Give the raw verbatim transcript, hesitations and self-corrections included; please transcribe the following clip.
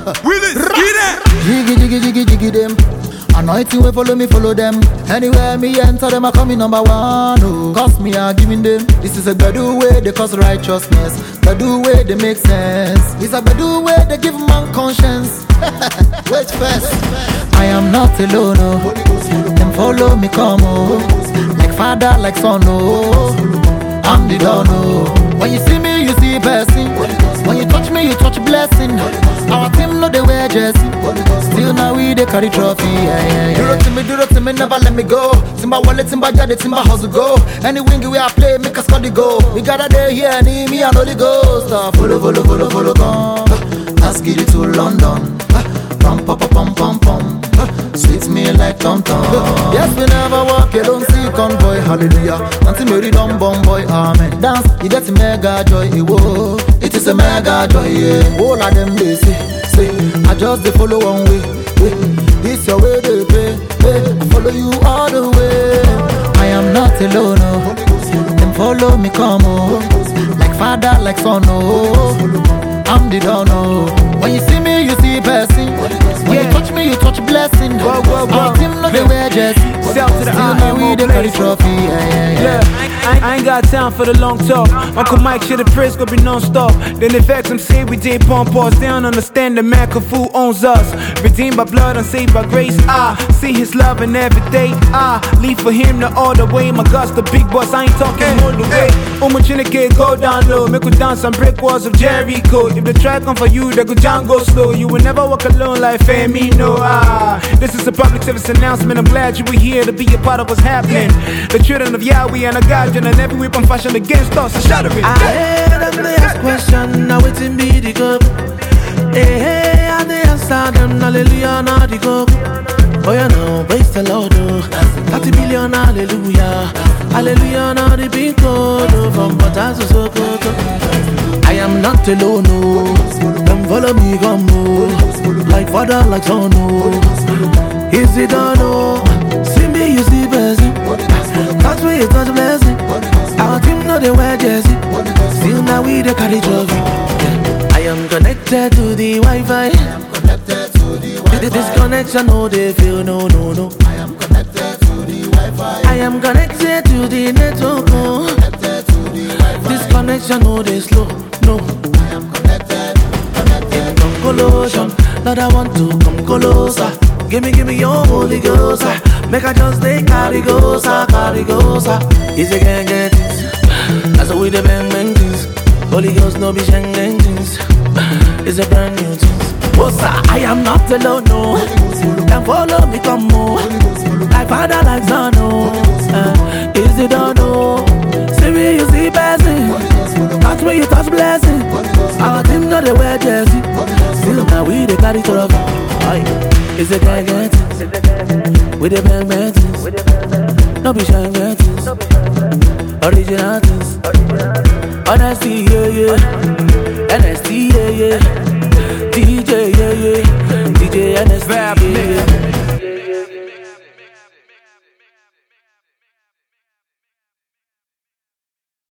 Willis, get it. Jiggy, jiggy, jiggy, jiggy them. Anointing way follow me, follow them. Anywhere me enter them, I come in number one. Oh, cause me are giving them. This is a bedu way they cause righteousness. Bedu way they make sense. It's a bedu way they give man conscience. Wait first. I am not alone. Oh, them follow me, come oh. Like father, like son. Oh, I'm the don. Oh, when you see me, you see person. When you touch me, you touch blessing. Our team know they wear jersey. Still now we they carry trophy. Yeah, yeah, yeah. Do it to me, do it to me, never let me go. Timba wallet, timba jade, timba hustle go. Any wing we are play, make us score the goal. We got a day here, need me, I know the ghost. Follow, follow, follow, follow, come. Let's get it to London. Pum, pum, pum, pum, pum. Sweet me like Tom Tom. Yes, we never walk, you don't see convoy. Hallelujah. Until Mary dumb bomb boy, amen. Dance, you get a mega joy. Whoa, it is a mega joy, yeah. All of them they say, say, I just they follow one way, way. This your way they pay, hey. I follow you all the way. I am not alone, oh. Them follow me, come oh. Like father, like son, oh. I'm the don, oh. When you see me, you see person. When yeah. you touch me, you touch blessing. Whoa, whoa, whoa. Our team know they wear jersey. Sell to the eye, we the carry trophy. Yeah, yeah, yeah. yeah. I, I ain't got time for the long talk. Uncle Mike shit, the praise gonna be non-stop. Then the facts them say we did pump pause. They don't understand the man Kafu owns us. Redeemed by blood and saved by grace. I see his love in every day. I leave for him the all the way. My God's the big boss, I ain't talking all the way. Umuchinike, go down low. Make we dance on brick walls of Jericho. If the track come for you, they go down, go slow. You will never walk alone like Femino. Ah, this is a public service announcement. I'm glad you were here to be a part of what's happening. The children of Yahweh and a guardian, and every weapon fashioned against us, so shatter it. I heard them they ask question, now it's in me the go. Hey, hey, and they answer them, hallelujah, now the go. Oh, you know, praise the Lord, oh. thirty billion, hallelujah. Hallelujah, now the big code, oh. From Potas to Sokoto. I am not alone, oh. Them follow me, come, oh. Like father, like son, oh. Is it done, oh? See me, you see blessing. Touch me, you touch blessing. Our team know they wear jersey. Still now we they carry trophy. Yeah. I am connected to the Wi-Fi. I am connected to the Wi-Fi. This connection, no they feel no, no, no. I am connected to the Wi-Fi. I am connected to the network. Oh. Connected to the Wi-Fi. This connection, no they slow, no. I am connected, connected. In conclusion, that I want to come closer. Give me, give me your Holy Ghost. Make I just take carry goes, carry goes. Is a gang get it? That's the way the bang bang things. Holy Ghost no be Schengen things. It's a brand new things. What's that? I am not alone, no. Can follow me, come on. Like father, like son, no. Uh, is it done, no? See me, you see blessing. Touch me, you touch blessing. Our team know they wear jersey. Still now we they carry trophy. Is a gang get it? With the bang bang things. No be Schengen things. Original things. Honesty, yeah, yeah.